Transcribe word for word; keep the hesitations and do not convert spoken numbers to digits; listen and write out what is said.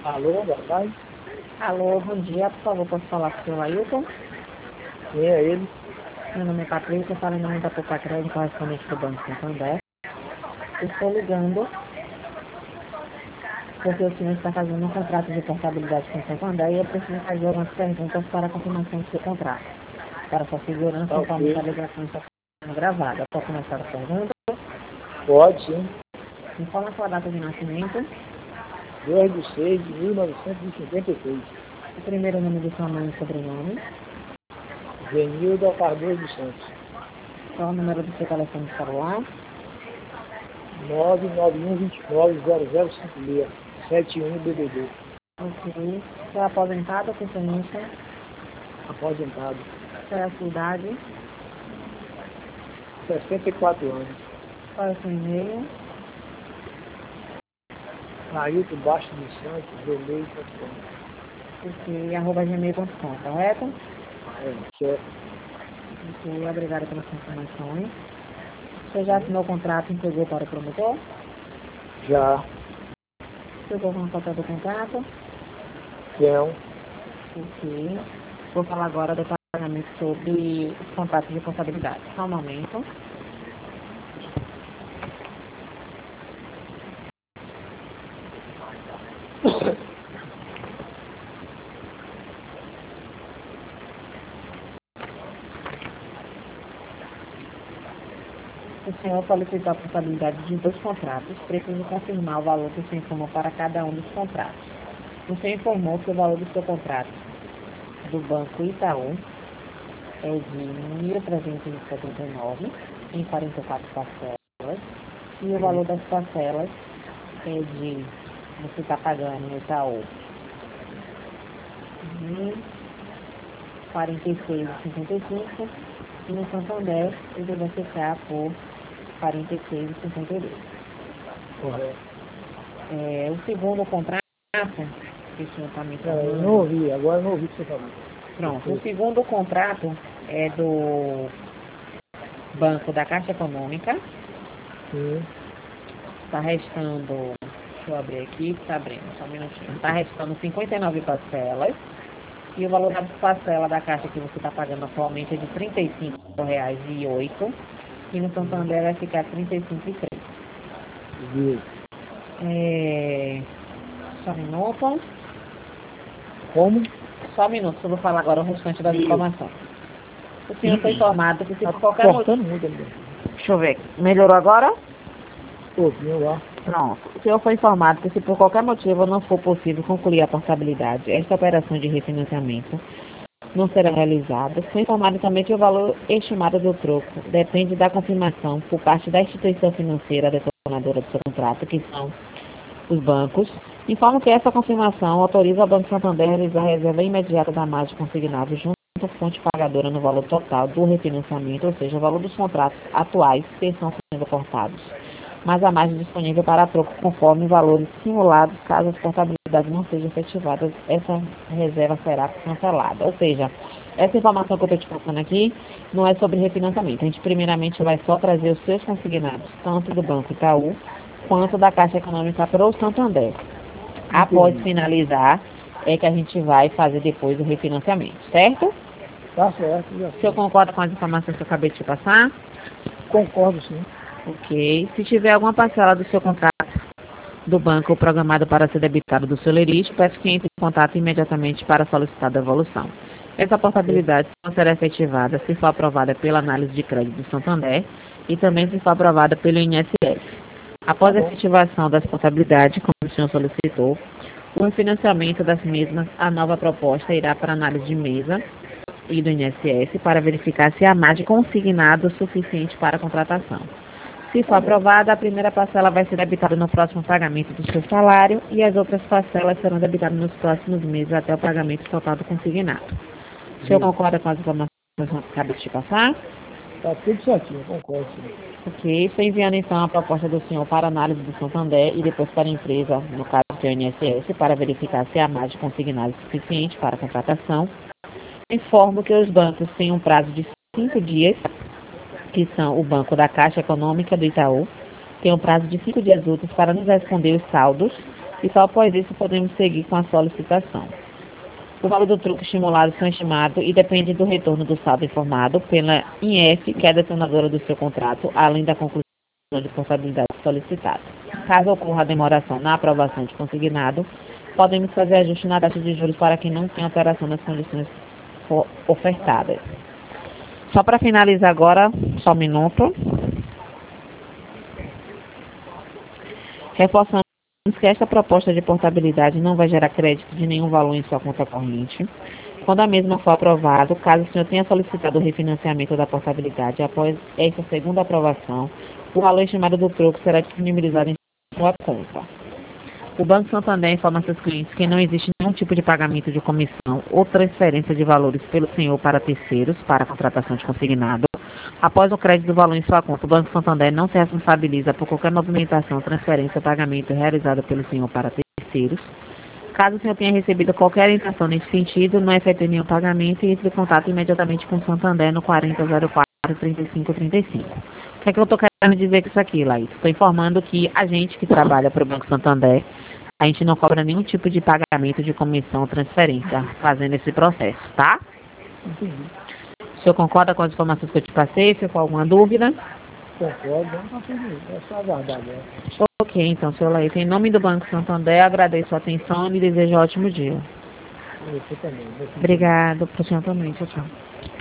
Alô, boa tarde. Alô, bom dia. Por favor, posso falar com o senhor Ailton? Quem é ele? Meu nome é Patrícia, falo em nome da Poupa Crédito, correspondente do Banco Santander. Estou ligando porque o senhor está fazendo um contrato de portabilidade com o Santander e eu preciso fazer algumas perguntas para a confirmação do seu contrato. Para sua segurança, Tá informe que a ok. ligação está sendo gravada. Posso começar a pergunta? Pode sim. Informa a sua data de nascimento, dois de seis de mil novecentos e cinquenta e seis. o primeiro nome de sua mãe e sobrenome, Genilda Cardoso dos Santos. qual o número do seu telefone celular, nove nove um dois nove zero zero cinco seis sete um B B D. ok, você é aposentado ou pensionista, Aposentado. qual é a sua idade, sessenta e quatro anos. qual é o seu e-mail, Ailton Baixo dos Santos, gmail ponto com. ok, arroba gmail ponto com, correto? É, certo. Ok, obrigada pelas informações. Você já assinou o contrato e entregou para o promotor? Já. Chegou com a cópia do contrato? Não. Ok. Vou falar agora do pagamento sobre os contratos de contabilidade. Só um momento. O senhor solicitou a portabilidade de dois contratos. Preciso confirmar o valor que o senhor informou para cada um dos contratos. O senhor informou que o valor do seu contrato do Banco Itaú é de mil trezentos e setenta e nove em quarenta e quatro parcelas. E o valor das parcelas é de, você está pagando no Itaú, de quarenta e seis vírgula cinquenta e cinco e no Santander ele vai ficar por quarenta e seis vírgula cinquenta e dois. Correto. É, o segundo contrato, que o senhor está me Peraí, eu informando, não ouvi. Agora eu não ouvi o que você falou. pronto, o segundo contrato é do Banco da Caixa Econômica, Sim. está restando, deixa eu abrir aqui, está abrindo, só um minutinho, está restando cinquenta e nove parcelas, e o valor da parcela da Caixa que você está pagando atualmente é de trinta e cinco reais e oito centavos, e no Santander vai ficar trinta e cinco reais e três centavos. Viu? É... Só um minuto. Como? Só um minuto, eu vou falar agora o restante das Viu? informações. O senhor foi informado que se Tá por qualquer motivo... cortando muito ali. Deixa eu ver. Melhorou agora? Pouquinho lá. Pronto. O senhor foi informado que se por qualquer motivo não for possível concluir a portabilidade, esta operação de refinanciamento não será realizada. Foi informado também que o valor estimado do troco depende da confirmação por parte da instituição financeira detentora do seu contrato, que são os bancos. Informo que essa confirmação autoriza ao Banco Santander a realizar a reserva imediata da margem consignada junto à fonte pagadora no valor total do refinanciamento, ou seja, o valor dos contratos atuais que estão sendo cortados, mas a margem disponível para troco conforme valores simulados. Caso as portabilidades não sejam efetivadas, essa reserva será cancelada. Ou seja, essa informação que eu estou te passando aqui não é sobre refinanciamento. A gente primeiramente vai só trazer os seus consignados, tanto do Banco Itaú quanto da Caixa Econômica para o Santander. Após finalizar, é que a gente vai fazer depois o refinanciamento, certo? Tá certo, já O senhor concorda com as informações que eu acabei de te passar? concordo sim. Ok. Se tiver alguma parcela do seu contrato do banco programado para ser debitado do seu lerite, peço que entre em contato imediatamente para solicitar a devolução. Essa portabilidade só será efetivada se for aprovada pela análise de crédito do Santander e também se for aprovada pelo I N S S. Após a efetivação das portabilidades, como o senhor solicitou, o refinanciamento das mesmas, a nova proposta irá para análise de mesa e do I N S S para verificar se há margem consignada o suficiente para a contratação. Se for aprovada, a primeira parcela vai ser debitada no próximo pagamento do seu salário e as outras parcelas serão debitadas nos próximos meses até o pagamento total do consignado. O senhor concorda com as informações que eu acabei de te passar? Tá tudo certinho, concordo sim. Ok, estou enviando então a proposta do senhor para análise do Santander e depois para a empresa, no caso que é o I N S S, para verificar se há margem consignada suficiente para a contratação. Informo que os bancos têm um prazo de cinco dias, que são o Banco da Caixa Econômica do Itaú, tem um prazo de cinco dias úteis para nos responder os saldos e só após isso podemos seguir com a solicitação. O valor do troco estimulado são estimados e depende do retorno do saldo informado pela I N F, que é a detentora do seu contrato, além da conclusão de portabilidade solicitada. Caso ocorra a demoração na aprovação de consignado, podemos fazer ajuste na taxa de juros para que não tenha alteração nas condições ofertadas. Só para finalizar agora, só um minuto. Reforçamos que esta proposta de portabilidade não vai gerar crédito de nenhum valor em sua conta corrente. Quando a mesma for aprovada, caso o senhor tenha solicitado o refinanciamento da portabilidade após esta segunda aprovação, o valor estimado do troco será disponibilizado em sua conta. O Banco Santander informa a seus clientes que não existe nenhum tipo de pagamento de comissão ou transferência de valores pelo senhor para terceiros para a contratação de consignado. Após o crédito do valor em sua conta, o Banco Santander não se responsabiliza por qualquer movimentação, transferência ou pagamento realizada pelo senhor para terceiros. Caso o senhor tenha recebido qualquer orientação nesse sentido, não efetue nenhum pagamento e entre em contato imediatamente com o Santander no quarenta zero quatro, trinta e cinco trinta e cinco. O que é que eu estou querendo dizer com isso aqui, Laís? Estou informando que a gente que trabalha para o Banco Santander, a gente não cobra nenhum tipo de pagamento de comissão ou transferência fazendo esse processo, tá? Entendi. O senhor concorda com as informações que eu te passei? Ficou alguma dúvida? Concordo, não entendi. É só aguardar agora. Ok, então, senhor Laís, em nome do Banco Santander, agradeço a atenção e lhe desejo um ótimo dia. Você também. Você Obrigado, por senhor também. Tchau, tchau.